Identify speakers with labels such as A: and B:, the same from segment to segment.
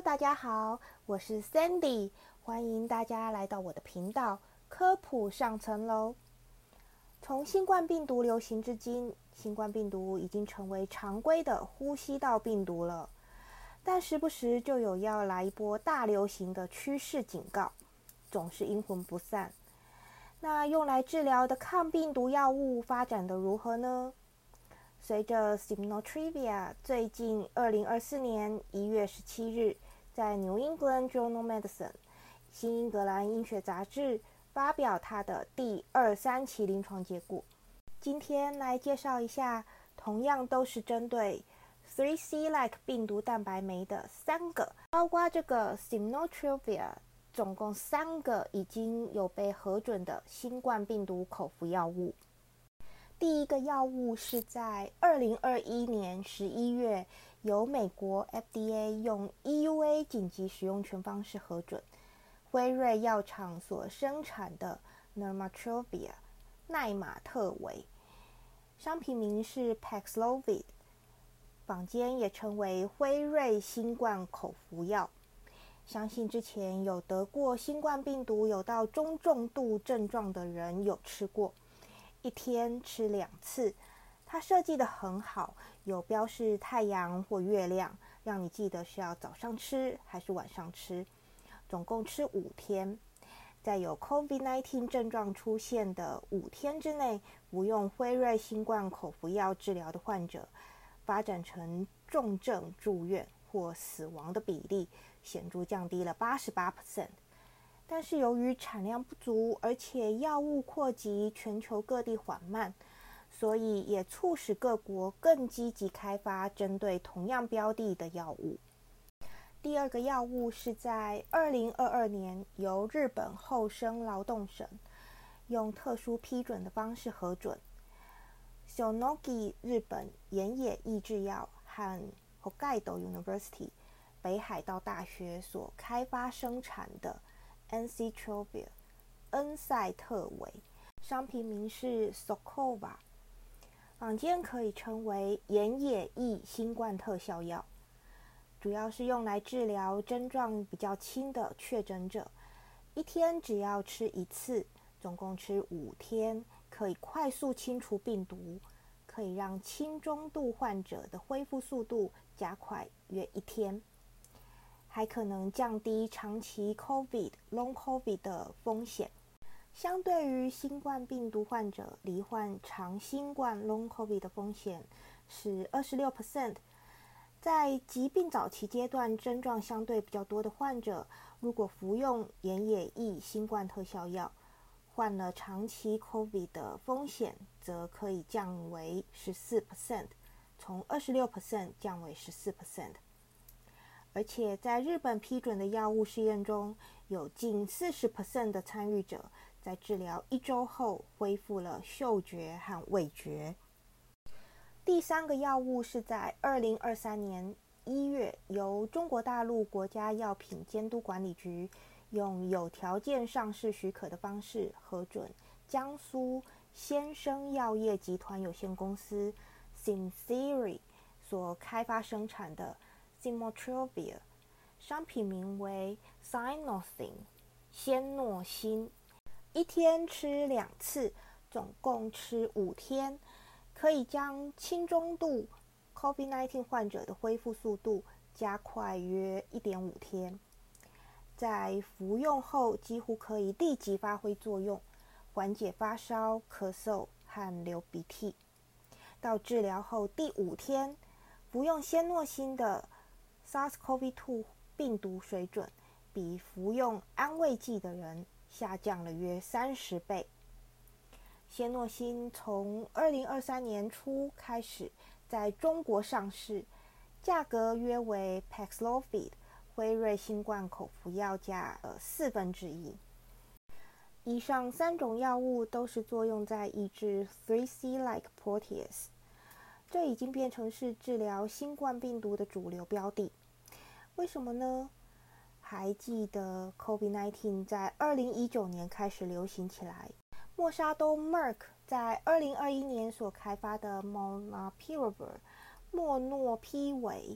A: 大家好，我是 Sandy， 欢迎大家来到我的频道科普上层楼。从新冠病毒流行至今，新冠病毒已经成为常规的呼吸道病毒了，但时不时就有要来一波大流行的趋势警告，总是阴魂不散。那用来治疗的抗病毒药物发展的如何呢？随着 Simnotriptyl 最近2024年1月17日在 New England Journal Medicine 新英格兰医学杂志发表它的第2、3期临床结果。今天来介绍一下同样都是针对 3C-like 病毒蛋白酶的3个，包括这个 Simnotriptyl 总共3个已经有被核准的新冠病毒口服药物。第一个药物是在2021年11月由美国 FDA 用 EUA 紧急使用权方式核准，辉瑞药厂所生产的 Nirmatrelvir 奈玛特韦，商品名是 Paxlovid， 坊间也称为辉瑞新冠口服药。相信之前有得过新冠病毒有到中重度症状的人有吃过，一天吃2次。它设计得很好，有标示太阳或月亮，让你记得是要早上吃还是晚上吃，总共吃5天。在有 COVID-19 症状出现的5天之内服用辉瑞新冠口服药治疗的患者，发展成重症住院或死亡的比例显著降低了 88%。但是由于产量不足，而且药物扩及全球各地缓慢，所以也促使各国更积极开发针对同样标的的药物。第二个药物是在2022年由日本厚生劳动省用特殊批准的方式核准， Shionogi 日本岩野抑制药和 Hokkaido University 北海道大学所开发生产的Nc-Trelvir 恩赛特韦，商品名是 Sokova， 坊间可以称为岩野抑新冠特效药，主要是用来治疗症状比较轻的确诊者，一天只要吃1次，总共吃5天，可以快速清除病毒，可以让轻中度患者的恢复速度加快约1天，还可能降低长期 COVID、Long COVID 的风险。相对于新冠病毒患者，罹患长新冠 Long COVID 的风险是 26%。在疾病早期阶段症状相对比较多的患者，如果服用岩野抑新冠特效药，患了长期 COVID 的风险则可以降为 14%， 从 26% 降为 14%。而且在日本批准的药物试验中，有近 40% 的参与者在治疗1周后恢复了嗅觉和味觉。第3个药物是在2023年1月由中国大陆国家药品监督管理局用有条件上市许可的方式核准江苏先生药业集团有限公司 Simcere 所开发生产的 Simnotriptyl， 商品名为 Sinosine 仙诺欣，一天吃2次，总共吃5天，可以将轻中度 COVID-19 患者的恢复速度加快约 1.5 天。在服用后几乎可以立即发挥作用，缓解发烧、咳嗽和流鼻涕。到治疗后第5天，服用仙诺欣的 SARS-CoV-2 病毒水准比服用安慰剂的人下降了约30倍。仙诺欣从2023年初开始在中国上市，价格约为 Paxlovid 辉瑞新冠口服药价1/4。以上3种药物都是作用在抑制 3C-like protease， 这已经变成是治疗新冠病毒的主流标的。为什么呢？还记得 COVID-19 在2019年开始流行起来，默沙东 Merck 在2021年所开发的 Molnupiravir 莫诺匹韦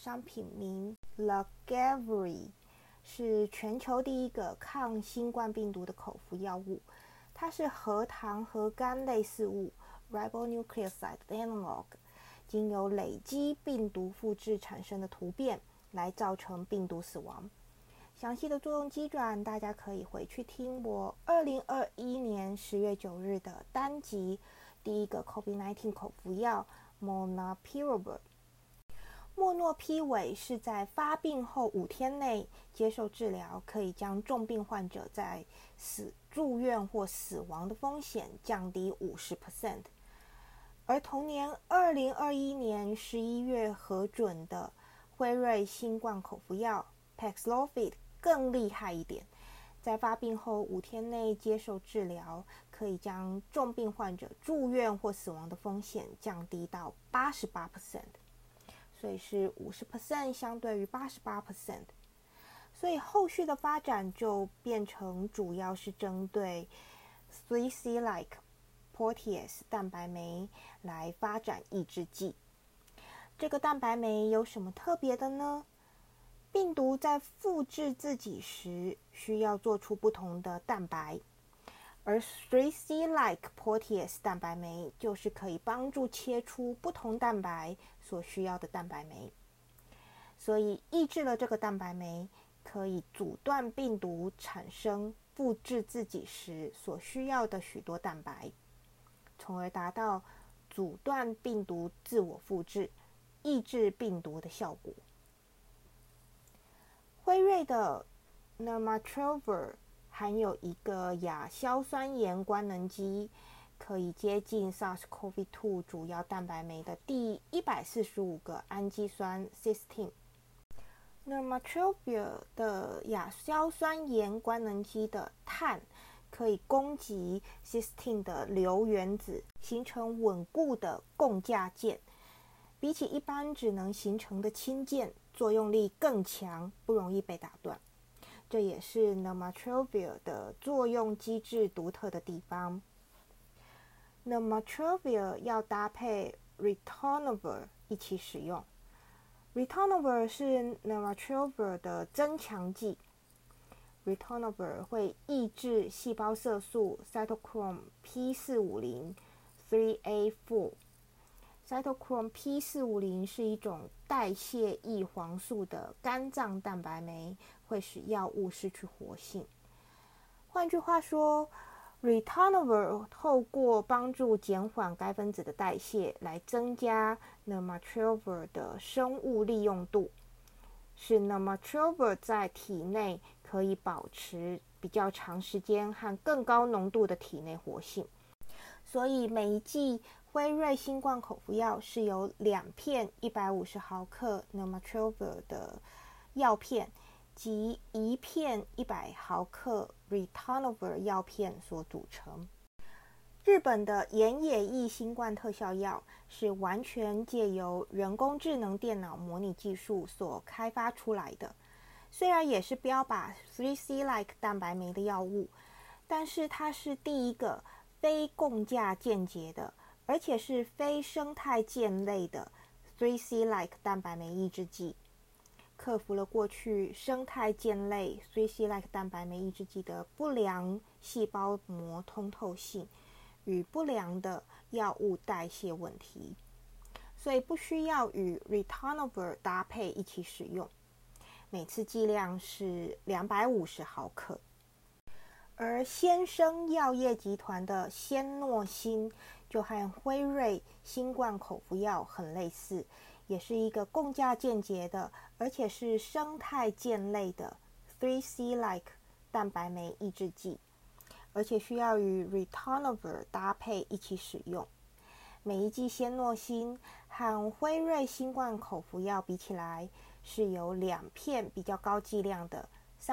A: 商品名 Lagevrio， 是全球第一个抗新冠病毒的口服药物。它是核糖核苷类似物 ribonucleoside analog， 经由累积病毒复制产生的突变来造成病毒死亡。详细的作用机转，大家可以回去听我2021年10月9日的单集第一个 COVID-19 口服药 Molnupiravir。莫诺匹韦是在发病后5天内接受治疗，可以将重病患者在住院或死亡的风险降低 50%。而同年2021年11月核准的辉瑞新冠口服药 Paxlovid 更厉害一点，在发病后5天内接受治疗，可以将重病患者住院或死亡的风险降低到 88%， 所以是 50% 相对于 88%。 所以后续的发展就变成主要是针对 3C-like protease 蛋白酶来发展抑制剂。这个蛋白酶有什么特别的呢？病毒在复制自己时需要做出不同的蛋白，而 3C-like protease 蛋白酶就是可以帮助切出不同蛋白所需要的蛋白酶。所以抑制了这个蛋白酶，可以阻断病毒产生复制自己时所需要的许多蛋白，从而达到阻断病毒自我复制、抑制病毒的效果。辉瑞的 Nirmatrelvir 含有一个亚硝酸盐官能基，可以接近 SARS-CoV-2 主要蛋白酶的第145个氨基酸 cysteine。Nirmatrelvir 的亚硝酸盐官能基的碳可以攻击 cysteine 的硫原子，形成稳固的共价键，比起一般只能形成的氢键，作用力更强，不容易被打断。这也是 Nirmatrelvir 的作用机制独特的地方。Nirmatrelvir 要搭配 Ritonavir 一起使用。Ritonavir 是 Nirmatrelvir 的增强剂。Ritonavir 会抑制细胞色素 Cytochrome P450 3A4。Cytochrome P450 是一种代谢异黄素的肝脏蛋白酶，会使药物失去活性。换句话说， Ritonavir 透过帮助减缓该分子的代谢，来增加 Nirmatrelvir 的生物利用度，使 Nirmatrelvir 在体内可以保持比较长时间和更高浓度的体内活性。所以每一剂辉瑞新冠口服药是由2片150毫克 Nirmatrelvir 的药片及1片100毫克 Ritonavir 药片所组成。日本的岩野义新冠特效药是完全借由人工智能电脑模拟技术所开发出来的，虽然也是标靶 3C-like 蛋白酶的药物，但是它是第一个非共价键结的，而且是非生态键类的 3C-like 蛋白酶抑制剂，克服了过去生态键类 3C-like 蛋白酶抑制剂的不良细胞膜通透性与不良的药物代谢问题，所以不需要与 Ritonavir 搭配一起使用。每次剂量是250毫克。而先生药业集团的先诺新就和辉瑞新冠口服药很类似，也是一个共价键结的，而且是生态键类的 3C-like 蛋白酶抑制剂，而且需要与 Ritonavir 搭配一起使用。每一剂先诺新和辉瑞新冠口服药比起来，是由2片比较高剂量的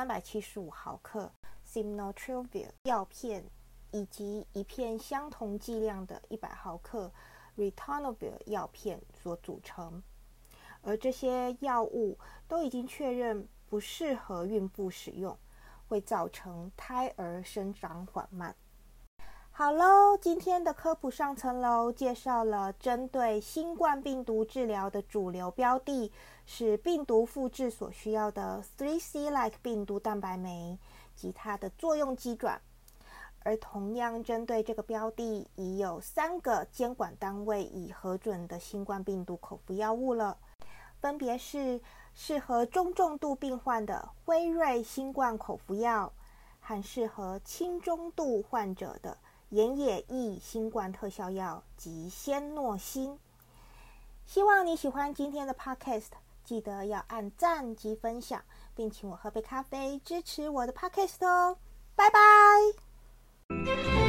A: 375毫克 Simnotrelvir 药片以及1片相同剂量的100毫克 Ritonavir 药片所组成。而这些药物都已经确认不适合孕妇使用，会造成胎儿生长缓慢。 好喽，今天的科普上层楼介绍了针对新冠病毒治疗的主流标的是病毒复制所需要的 3C-like 病毒蛋白酶及它的作用机转。而同样针对这个标的，已有3个监管单位已核准的新冠病毒口服药物了，分别是适合中重度病患的辉瑞新冠口服药，和适合轻中度患者的岩野益新冠特效药及仙诺欣。希望你喜欢今天的 podcast， 记得要按赞及分享，并请我喝杯咖啡支持我的 podcast 哦。拜拜。